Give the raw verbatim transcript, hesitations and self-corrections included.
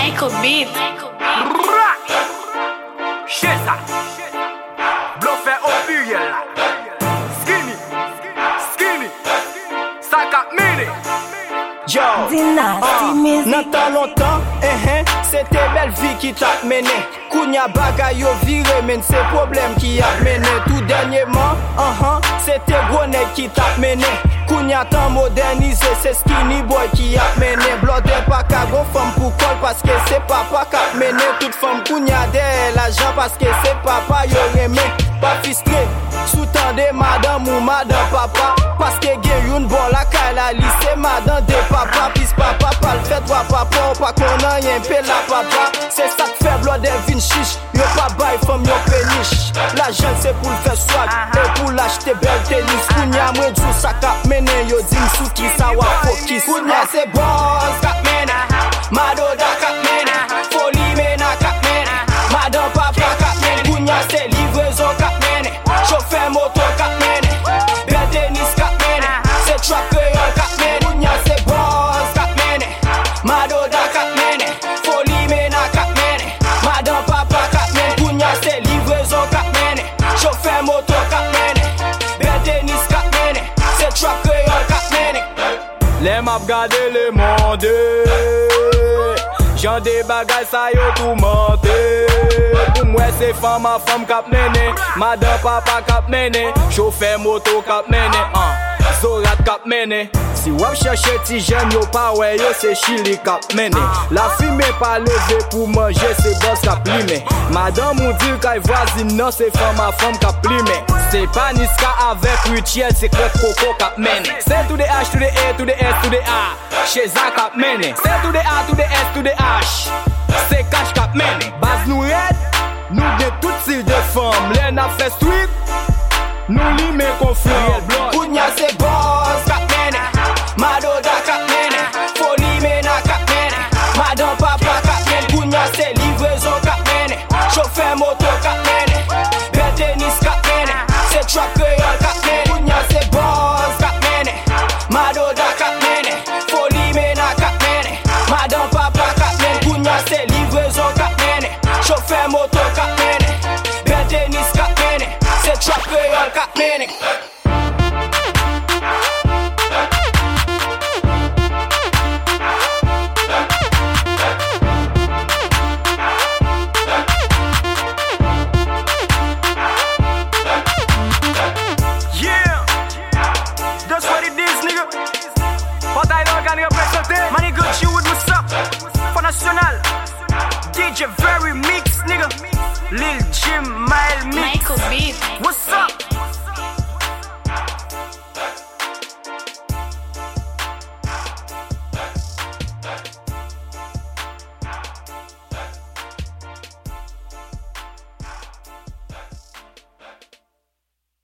Michael Beat. Chesa Bluffé au pluriel. Skinny Skinny Saka Mini. Yo, Dynasty Music. nan tan longtemps, eh, eh, c'était belle vie qui t'a mené. Kounya bagay yo vire, men c'est problème qui a mené. Tout dernièrement, uh -huh, c'était gros nèg qui t'a mené. Kounya tan modernisé, c'est Skinny Boy qui a mené. Blodé pas ka gon femme pour col parce que c'est papa qui a mené. Toute femme Kounya de l'argent parce que c'est papa yo remé. Pas fisqué, sous-tendé madame ou madame papa. Parce que gen yon bon la kay la lycée madame de papa. Pis papa pas le fait toi papa ou pas qu'on a rien pe la papa. C'est ça que fait blodé vin chiche. Yo pas bay femme yo péniche. La jeune c'est pour le faire swag et pour l'acheter belle tennis. Kounya mwen djou sa kap mene. Yo dim sou ki sa wa focus. Kounya c'est boss kap mene. Madoda kap mene. Folie mena kap mene. Madame papa kap mene. Kounya c'est livraison kap mene. Chauffeur moto kap mene. Belle tennis kap mene. C'est trap créole kap mene. Kounya c'est boss kap mene. Madoda kap mene. Folie mena kap mene. Madame papa kap mene. Kounya c'est livraison kap mene. Chauffeur moto kap mene. Belle tennis kap mene. C'est trap créole kap mene. Les map gade le monde. J'en des bagages ça yo tout monté. Pour moi c'est femme à femme kap mene. Madame papa kap mene. Chauffeur moto kap mene. uh. Zorat kap mene. Si wap cherche ti jeune yo pa ouais yo c'est chili kap mene. La fumée pas levé pour manger c'est boss kap lime. Madame ou dit qu'elle voisine non c'est femme à femme kap lime. C'est pas Niska avec Richel c'est crêpe coco kap mene. C'est to the H to the A to the S to the A. Chez Zach kap mene. C'est to the A to the S to the H. C'est cash kap mene. Base nous red, nous de toutes style de femmes. L'en a fait street, nous lime confiant. Kounya c'est boss kap mene. Madoda kap mene. Folie mena kap mene. Madame papa kap mene. Kounya c'est livraison kap mene. Chauffeur moto kap mene. Belle tennis kap mene. C'est trap créole kap mene. Kounya c'est boss kap mene. Madoda kap mene. Folie mena kap mene. Madame papa kap mene. Kounya c'est livraison kap mene. Chauffeur moto kap mene. Belle tennis kap mene. C'est trap créole kap mene. D J Very Mix, nigga. Lil Jim, Mile